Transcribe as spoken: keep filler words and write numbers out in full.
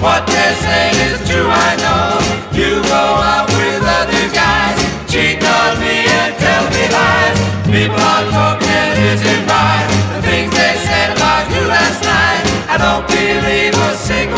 What they're saying is true, I know. You go out with other guys, cheat on me and tell me lies. People are talking and isn't right. The things they said about you last night, I don't believe a single